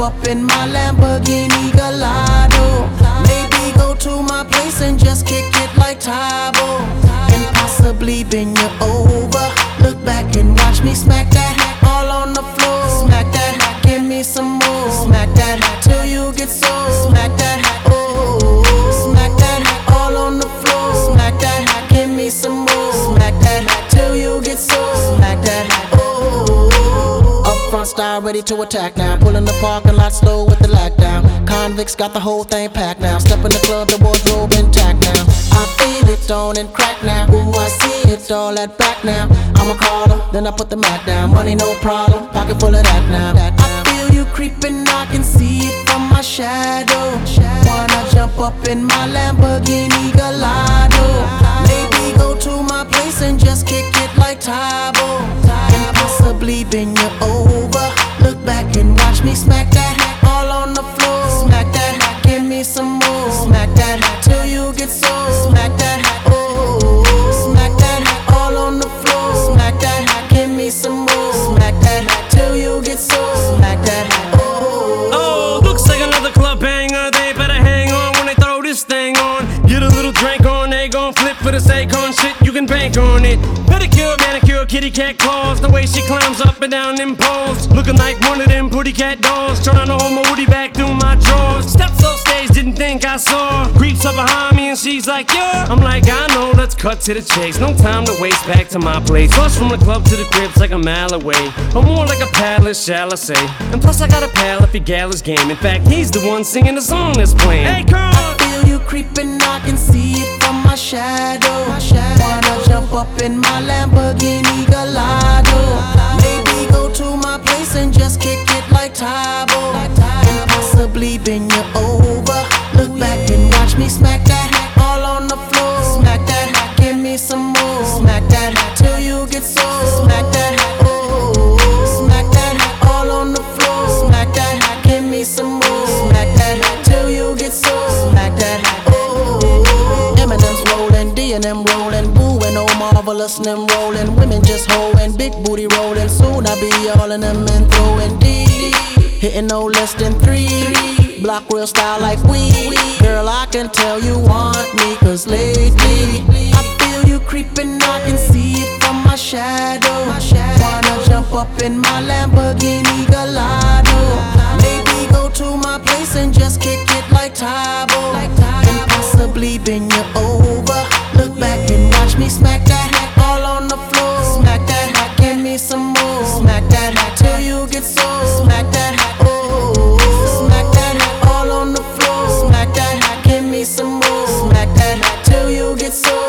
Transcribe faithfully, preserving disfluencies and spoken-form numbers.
up in my Lamborghini Gallardo. Maybe go to my place and just kick it like Tybo, and possibly bend you over. Look back and watch me smack that all on the floor. Smack that, give me some more. Smack that till you get sore. Smack that, oh, smack that all on the floor. Smack that, give me some more. Smack that till you get sore. Smack that, oh. Up front style, ready to attack now. Pull in the parking lot slow with the lack down. Convicts got the whole thing packed now. Step in the club, the wardrobe intact now. I feel it on and crack now. Ooh, I see it all at back now. I'm a caller, then I put the Mac down. Money no problem, pocket full of that now. I feel you creeping, I can see it from my shadow. Wanna jump up in my Lamborghini Gallardo. Maybe go to my place and just kick it like Tybo, and possibly bend you over. Look back and watch me smack that all on the floor. Smack that, give me some more. Smack that till you get sore. Smack that, oh, smack that all on the floor. Smack that, give me some more. Smack that till you get sore. Smack that, oh. Oh, looks like another club banger. They better hang on when they throw this thing on. Get a little drink on, they gon' flip for this Akon shit. You can bank on it. Pedicure, manicure, kitty cat claws. The way she climbs up and down them poles, looking like one of them pretty cat dolls. Trying to hold my woody back through my drawers. Steps off stage, didn't think I saw. Creeps up behind me and she's like, yeah. I'm like, I know, let's cut to the chase. No time to waste, back to my place. Bus from the club to the crib's like a mile away, or more like a palace, shall I say. And plus I got a pal if he gal is game. In fact, he's the one singing the song that's playing. Hey, Carl! I feel you creeping, I can see it from my shadow. Wanna jump up in my Lamborghini Gallardo. Maybe go to my place and just kick it like Tybo, and possibly bend you over. Look back and watch me smack that all on the floor. Smack that, give me some more. Smack that till you get sore. Smack that, oh, smack that all on the floor. Smack that, give me some more. Smack that till you get sore. Smack that, oh. Eminem's rolling, D and M rolling, Boo and oh marvelous and them rolling. Women just hoeing, big booty rolling. Soon I be all in them and throwing D, hitting no less than three. Block real style like we. Girl, I can tell you want me, cause lately I feel you creeping, I can see it from my shadow. Wanna jump up in my Lamborghini Gallardo. Maybe go to my place and just kick it like Tybo, and possibly bend you over. Look back and watch me smack that all on the floor. Smack that, give me some more. Smack that till you get sore. Smack that, oh, smack that all on the floor. Smack that, give me some more. Smack that till you get sore.